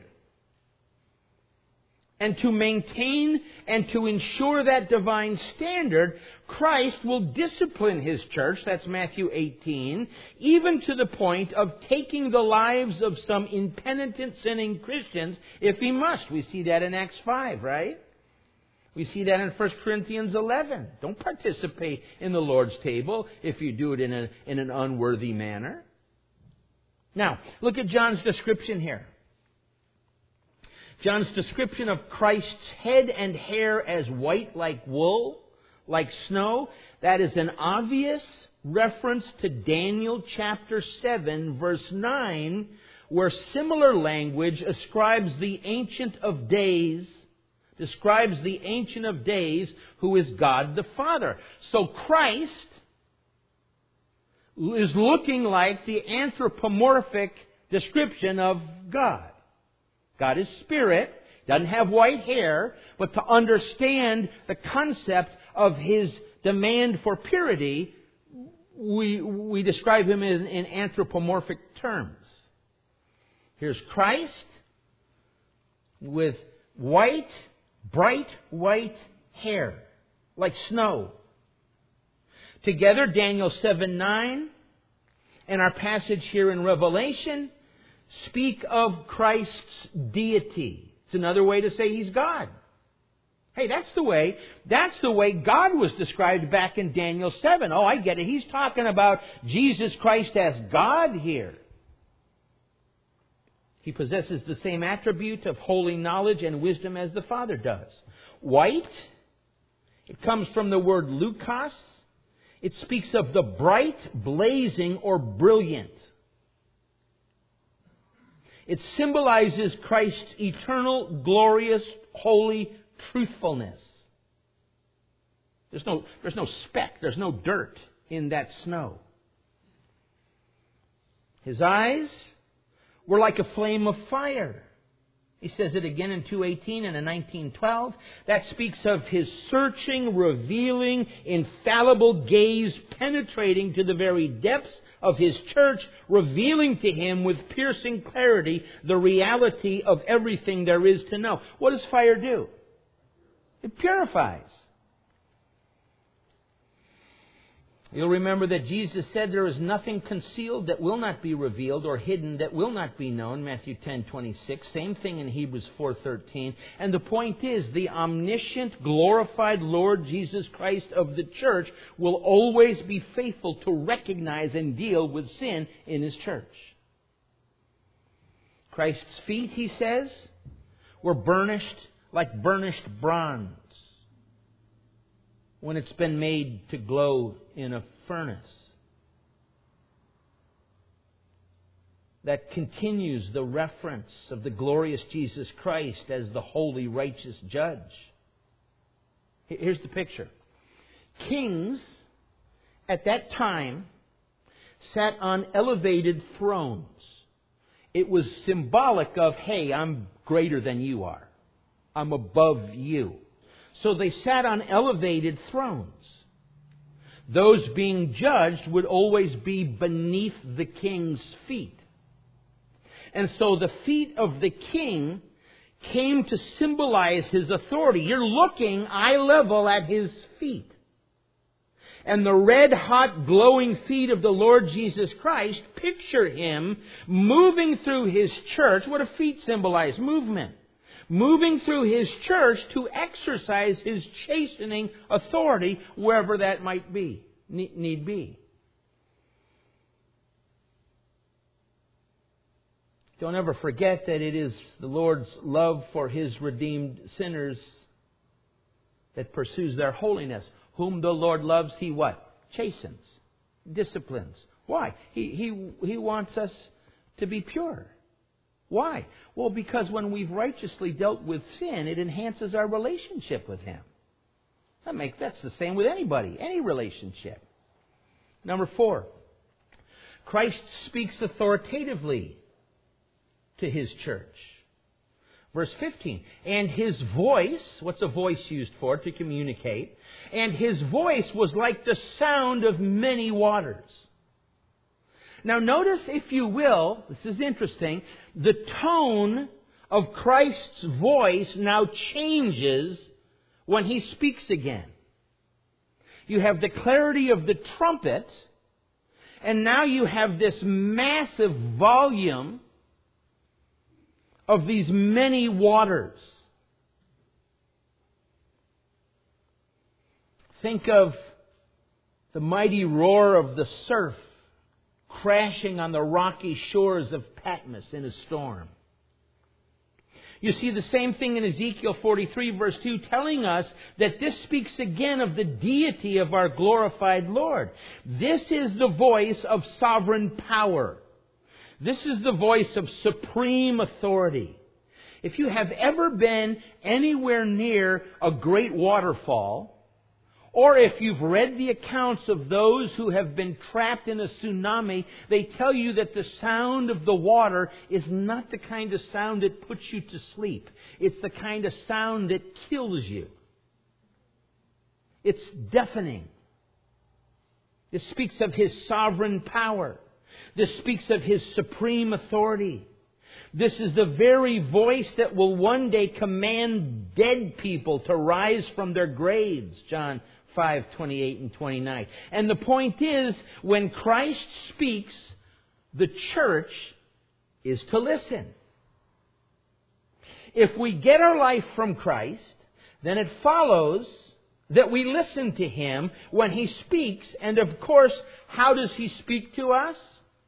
And to maintain and to ensure that divine standard, Christ will discipline His church, that's Matthew eighteen, even to the point of taking the lives of some impenitent, sinning Christians if He must. We see that in Acts five, right? We see that in First Corinthians eleven. Don't participate in the Lord's table if you do it in, a, in an unworthy manner. Now, look at John's description here. John's description of Christ's head and hair as white like wool, like snow, that is an obvious reference to Daniel chapter seven, verse nine, where similar language ascribes the Ancient of Days, describes the Ancient of Days, who is God the Father. So Christ is looking like the anthropomorphic description of God. God is spirit, doesn't have white hair, but to understand the concept of His demand for purity, we, we describe Him in, in anthropomorphic terms. Here's Christ with white, bright white hair, like snow. Together, Daniel seven nine and our passage here in Revelation speak of Christ's deity. It's another way to say He's God. Hey, that's the way, that's the way God was described back in Daniel seven. Oh, I get it. He's talking about Jesus Christ as God here. He possesses the same attribute of holy knowledge and wisdom as the Father does. White, it comes from the word lukos. It speaks of the bright, blazing, or brilliant. It symbolizes Christ's eternal, glorious, holy truthfulness. There's no, there's no speck, there's no dirt in that snow. His eyes were like a flame of fire. He says it again in two eighteen and in nineteen twelve. That speaks of His searching, revealing, infallible gaze penetrating to the very depths of His church, revealing to Him with piercing clarity the reality of everything there is to know. What does fire do? It purifies. You'll remember that Jesus said there is nothing concealed that will not be revealed, or hidden that will not be known, Matthew ten twenty-six. Same thing in Hebrews four thirteen. And the point is, the omniscient, glorified Lord Jesus Christ of the church will always be faithful to recognize and deal with sin in His church. Christ's feet, He says, were burnished like burnished bronze when it's been made to glow in a furnace. That continues the reference of the glorious Jesus Christ as the holy, righteous judge. Here's the picture. Kings at that time sat on elevated thrones. It was symbolic of, hey, I'm greater than you are. I'm above you. So they sat on elevated thrones. Those being judged would always be beneath the king's feet. And so the feet of the king came to symbolize his authority. You're looking eye level at his feet. And the red-hot, glowing feet of the Lord Jesus Christ, picture Him moving through His church. What do feet symbolize? Movement. moving through His church to exercise His chastening authority wherever that might be, need be. Don't ever forget that it is the Lord's love for His redeemed sinners that pursues their holiness. Whom the Lord loves, He what? Chastens. Disciplines. Why? He, he, he wants us to be pure. Why? Well, because when we've righteously dealt with sin, it enhances our relationship with Him. That makes, that's the same with anybody, any relationship. Number four, Christ speaks authoritatively to His church. Verse fifteen, and His voice, what's a voice used for? To communicate. And His voice was like the sound of many waters. Now notice, if you will, this is interesting, the tone of Christ's voice now changes when He speaks again. You have the clarity of the trumpet, and now you have this massive volume of these many waters. Think of the mighty roar of the surf crashing on the rocky shores of Patmos in a storm. You see the same thing in Ezekiel forty-three verse two, telling us that this speaks again of the deity of our glorified Lord. This is the voice of sovereign power. This is the voice of supreme authority. If you have ever been anywhere near a great waterfall, or if you've read the accounts of those who have been trapped in a tsunami, they tell you that the sound of the water is not the kind of sound that puts you to sleep. It's the kind of sound that kills you. It's deafening. It speaks of His sovereign power. This speaks of His supreme authority. This is the very voice that will one day command dead people to rise from their graves. John five twenty-eight and twenty-nine. And the point is, when Christ speaks, the church is to listen. If we get our life from Christ, then it follows that we listen to Him when He speaks. And of course, how does He speak to us?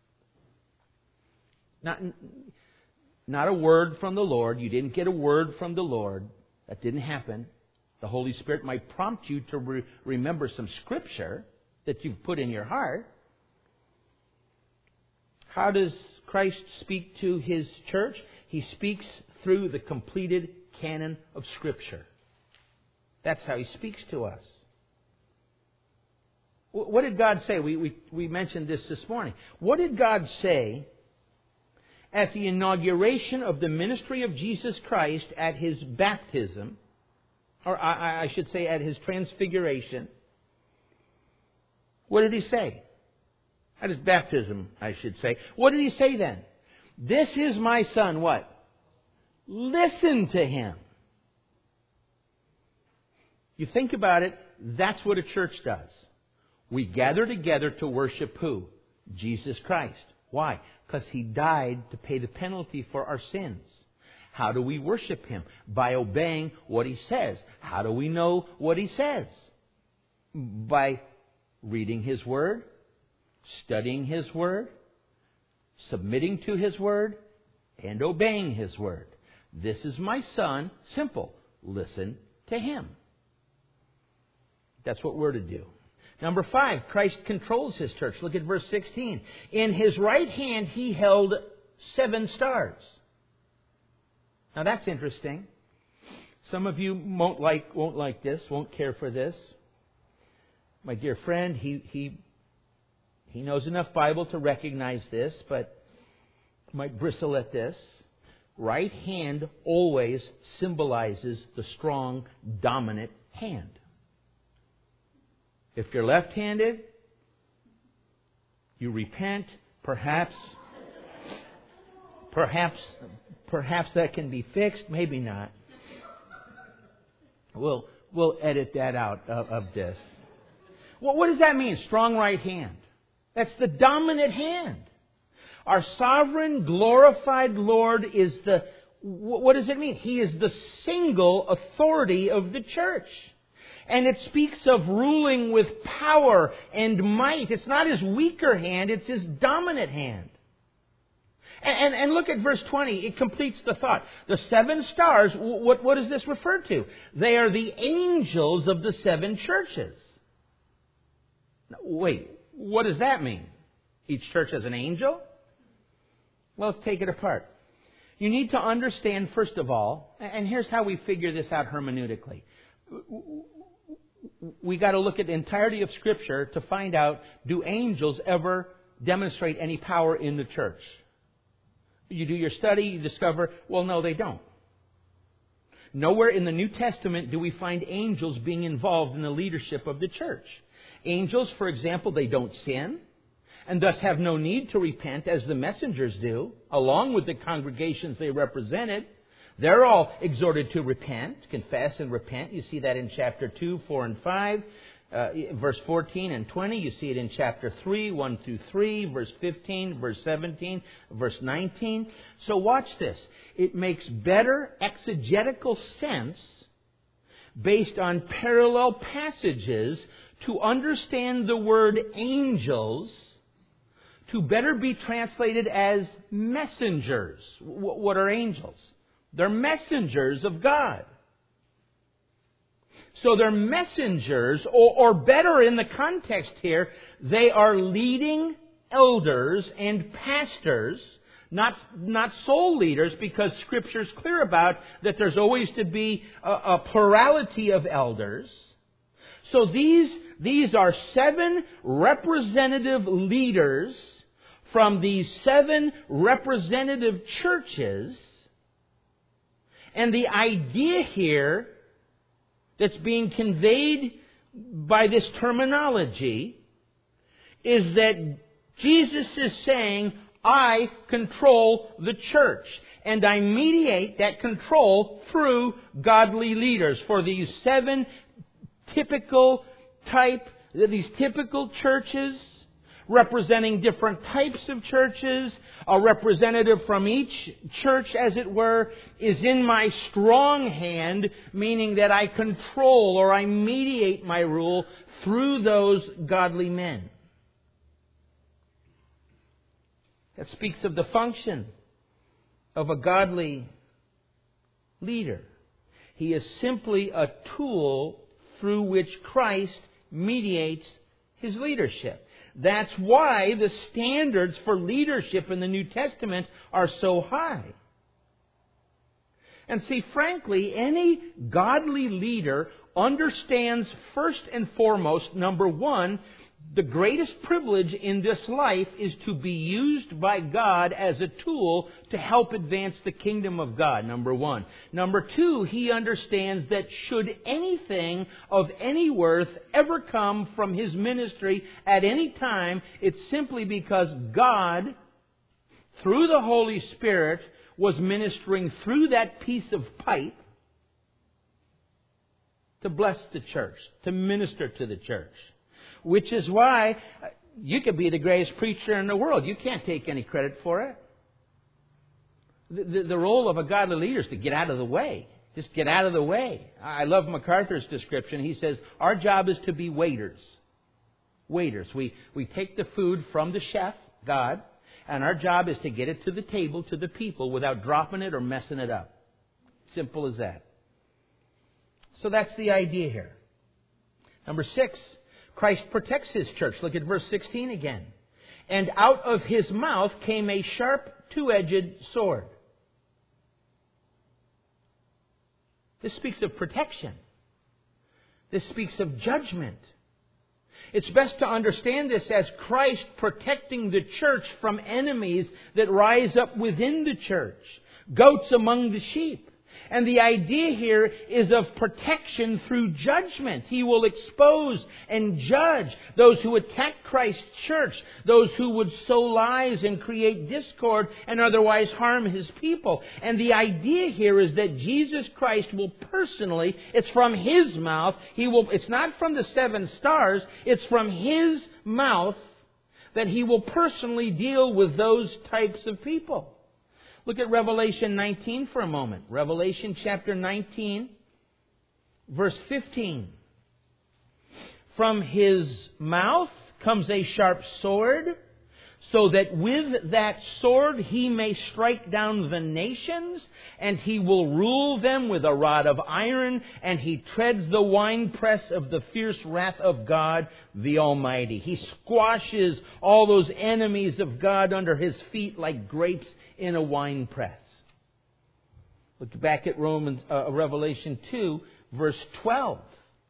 Not, not a word from the Lord. You didn't get a word from the Lord. That didn't happen. The Holy Spirit might prompt you to re- remember some scripture that you've put in your heart. How does Christ speak to His church? He speaks through the completed canon of Scripture. That's how He speaks to us. What did God say? We, we, we mentioned this this morning. What did God say at the inauguration of the ministry of Jesus Christ at His baptism, or I, I should say at His transfiguration? What did He say? At His baptism, I should say. What did He say then? This is my Son, what? Listen to Him. You think about it, that's what a church does. We gather together to worship who? Jesus Christ. Why? Because He died to pay the penalty for our sins. How do we worship Him? By obeying what He says. How do we know what He says? By reading His Word, studying His Word, submitting to His Word, and obeying His Word. This is my Son. Simple. Listen to Him. That's what we're to do. Number five, Christ controls His church. Look at verse sixteen. In His right hand He held seven stars. Now that's interesting. Some of you won't like won't like this, won't care for this. My dear friend, he he he knows enough Bible to recognize this, but might bristle at this. Right hand always symbolizes the strong, dominant hand. If you're left-handed, you repent, perhaps, perhaps, perhaps that can be fixed, maybe not. We'll, we'll edit that out of, of this. Well, what does that mean, strong right hand? That's the dominant hand. Our sovereign, glorified Lord is the what does it mean? He is the single authority of the church. And it speaks of ruling with power and might. It's not his weaker hand, it's his dominant hand. And, and, and look at verse twenty. It completes the thought. The seven stars, what, what does this refer to? They are the angels of the seven churches. Now, wait, what does that mean? Each church has an angel? Well, let's take it apart. You need to understand, first of all, and here's how we figure this out hermeneutically. We got to look at the entirety of Scripture to find out, do angels ever demonstrate any power in the church? You do your study, you discover, well, no, they don't. Nowhere in the New Testament do we find angels being involved in the leadership of the church. Angels, for example, they don't sin, and thus have no need to repent as the messengers do, along with the congregations they represented. They're all exhorted to repent, confess and repent. You see that in chapter two, four, and five. Uh, verse fourteen and twenty, you see it in chapter three, one through three, verse fifteen, verse seventeen, verse nineteen. So watch this. It makes better exegetical sense based on parallel passages to understand the word angels to better be translated as messengers. What are angels? They're messengers of God. So they're messengers, or, or better in the context here, they are leading elders and pastors, not, not sole leaders, because Scripture is clear about that there's always to be a, a plurality of elders. So these, these are seven representative leaders from these seven representative churches. And the idea here that's being conveyed by this terminology is that Jesus is saying, I control the church. And I mediate that control through godly leaders. For these seven typical type, these typical churches, representing different types of churches, a representative from each church, as it were, is in my strong hand, meaning that I control or I mediate my rule through those godly men. That speaks of the function of a godly leader. He is simply a tool through which Christ mediates His leadership. That's why the standards for leadership in the New Testament are so high. And see, frankly, any godly leader understands first and foremost, number one, the greatest privilege in this life is to be used by God as a tool to help advance the kingdom of God, number one. Number two, he understands that should anything of any worth ever come from his ministry at any time, it's simply because God, through the Holy Spirit, was ministering through that piece of pipe to bless the church, to minister to the church. Which is why you could be the greatest preacher in the world. You can't take any credit for it. The, the, the role of a godly leader is to get out of the way. Just get out of the way. I love MacArthur's description. He says, our job is to be waiters. Waiters. We, we take the food from the chef, God, and our job is to get it to the table, to the people, without dropping it or messing it up. Simple as that. So that's the idea here. Number six, Christ protects His church. Look at verse sixteen again. And out of His mouth came a sharp, two-edged sword. This speaks of protection. This speaks of judgment. It's best to understand this as Christ protecting the church from enemies that rise up within the church. Goats among the sheep. And the idea here is of protection through judgment. He will expose and judge those who attack Christ's church, those who would sow lies and create discord and otherwise harm His people. And the idea here is that Jesus Christ will personally, it's from His mouth, He will, it's not from the seven stars, it's from His mouth that He will personally deal with those types of people. Look at Revelation nineteen for a moment. Revelation chapter nineteen, verse fifteen. From his mouth comes a sharp sword, so that with that sword he may strike down the nations, and he will rule them with a rod of iron, and he treads the winepress of the fierce wrath of God the Almighty. He squashes all those enemies of God under his feet like grapes in a winepress. Look back at Romans, uh, Revelation two, verse twelve.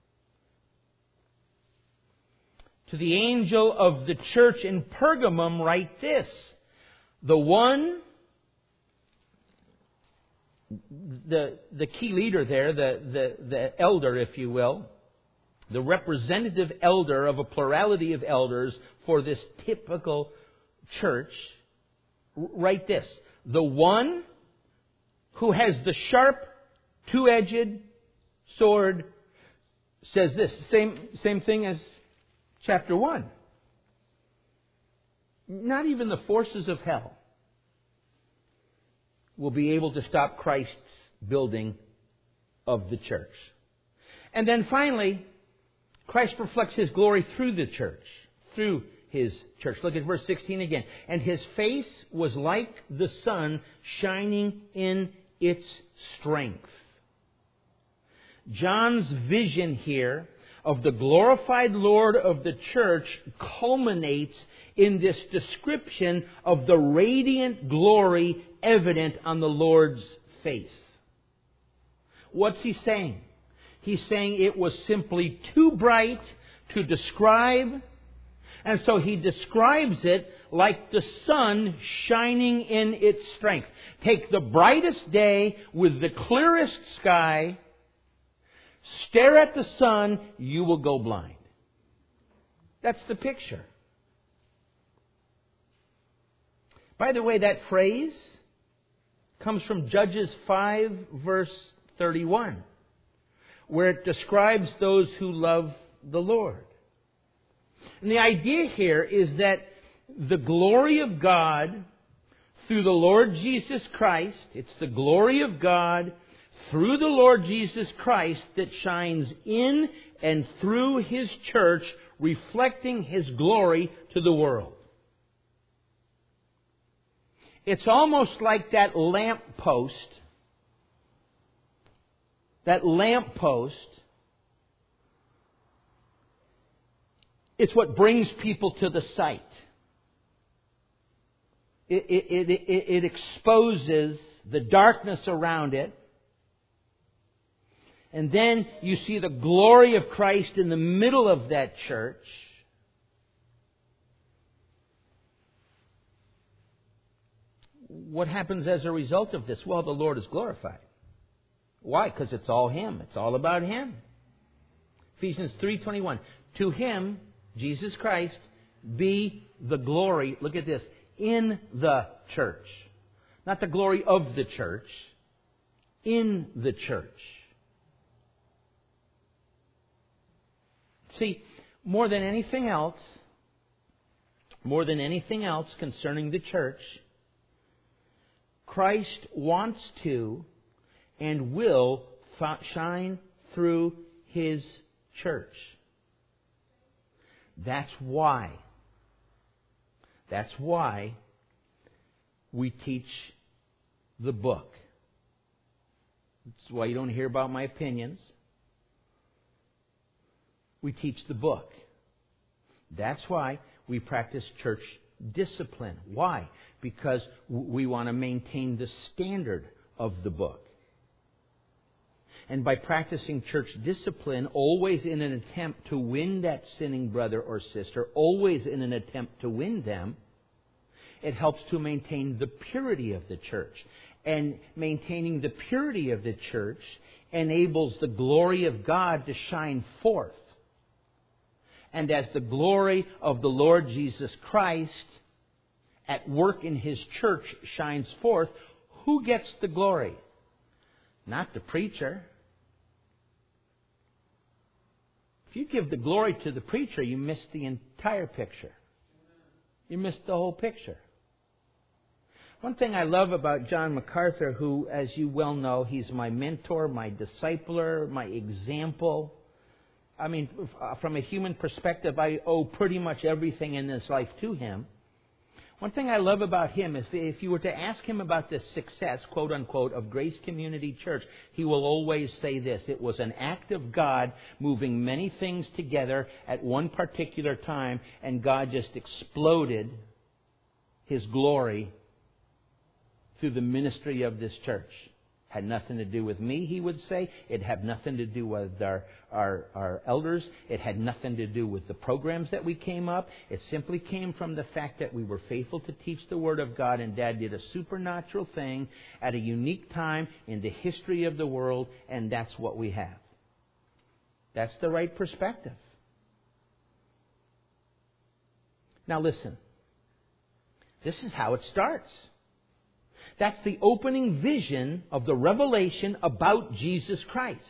To the angel of the church in Pergamum write this: the one, the, the key leader there, the, the, the elder, if you will, the representative elder of a plurality of elders for this typical church, write this: the one who has the sharp, two-edged sword says this. Same, same thing as chapter one. Not even the forces of hell will be able to stop Christ's building of the church. And then finally, Christ reflects His glory through the church, through His church. Look at verse sixteen again. And His face was like the sun shining in its strength. John's vision here of the glorified Lord of the church culminates in this description of the radiant glory evident on the Lord's face. What's he saying? He's saying it was simply too bright to describe, and so he describes it like the sun shining in its strength. Take the brightest day with the clearest sky, stare at the sun, you will go blind. That's the picture. By the way, that phrase comes from Judges five, verse thirty-one, where it describes those who love the Lord. And the idea here is that the glory of God through the Lord Jesus Christ, it's the glory of God through the Lord Jesus Christ that shines in and through His church, reflecting His glory to the world. It's almost like that lamp post, that lamp post, it's what brings people to the sight. It, it, it, it, it exposes the darkness around it. And then you see the glory of Christ in the middle of that church. What happens as a result of this? Well, the Lord is glorified. Why? Because it's all Him. It's all about Him. Ephesians three twenty-one. To Him, Jesus Christ, be the glory, look at this, in the church. Not the glory of the church, in the church. See, more than anything else, more than anything else concerning the church, Christ wants to and will shine through His church. That's why. That's why we teach the book. That's why you don't hear about my opinions. We teach the book. That's why we practice church discipline. Why? Because we want to maintain the standard of the book. And by practicing church discipline, always in an attempt to win that sinning brother or sister, always in an attempt to win them, it helps to maintain the purity of the church. And maintaining the purity of the church enables the glory of God to shine forth. And as the glory of the Lord Jesus Christ at work in His church shines forth, who gets the glory? Not the preacher. If you give the glory to the preacher, you miss the entire picture. You miss the whole picture. One thing I love about John MacArthur, who, as you well know, he's my mentor, my discipler, my example. I mean, from a human perspective, I owe pretty much everything in this life to him. One thing I love about him is if you were to ask him about the success, quote unquote, of Grace Community Church, he will always say this: it was an act of God moving many things together at one particular time, and God just exploded His glory through the ministry of this church. Had nothing to do with me, he would say. It had nothing to do with our, our, our elders. It had nothing to do with the programs that we came up. It simply came from the fact that we were faithful to teach the Word of God, and Dad did a supernatural thing at a unique time in the history of the world, and that's what we have. That's the right perspective. Now listen. This is how it starts. That's the opening vision of the revelation about Jesus Christ.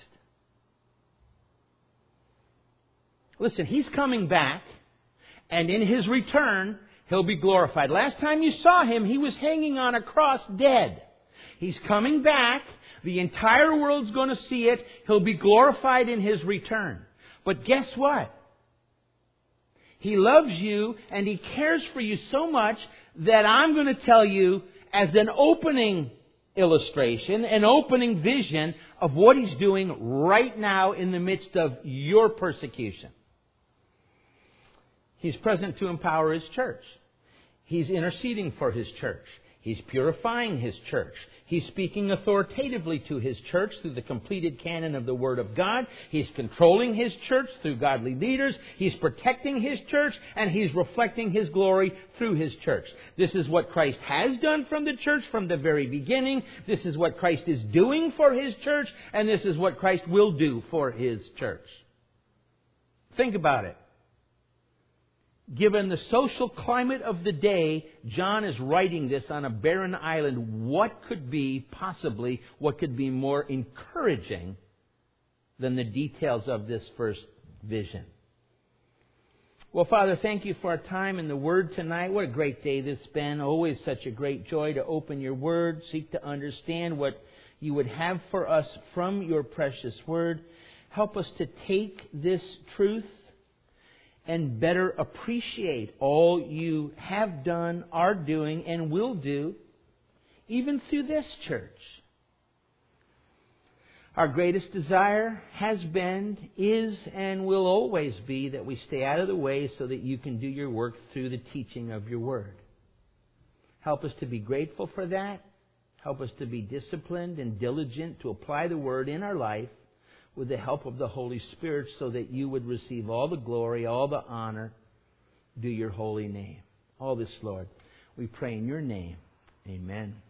Listen, He's coming back, and in His return, He'll be glorified. Last time you saw Him, He was hanging on a cross dead. He's coming back. The entire world's going to see it. He'll be glorified in His return. But guess what? He loves you, and He cares for you so much that I'm going to tell you, as an opening illustration, an opening vision of what He's doing right now in the midst of your persecution. He's present to empower His church. He's interceding for His church. He's purifying His church. He's speaking authoritatively to His church through the completed canon of the Word of God. He's controlling His church through godly leaders. He's protecting His church, and He's reflecting His glory through His church. This is what Christ has done from the church from the very beginning. This is what Christ is doing for His church, and this is what Christ will do for His church. Think about it. Given the social climate of the day, John is writing this on a barren island. What could be, possibly, what could be more encouraging than the details of this first vision? Well, Father, thank You for our time in the Word tonight. What a great day this has been. Always such a great joy to open Your Word, seek to understand what You would have for us from Your precious Word. Help us to take this truth and better appreciate all You have done, are doing, and will do, even through this church. Our greatest desire has been, is, and will always be that we stay out of the way so that You can do Your work through the teaching of Your Word. Help us to be grateful for that. Help us to be disciplined and diligent to apply the Word in our life with the help of the Holy Spirit, so that You would receive all the glory, all the honor, due Your holy name. All this, Lord, we pray in Your name. Amen.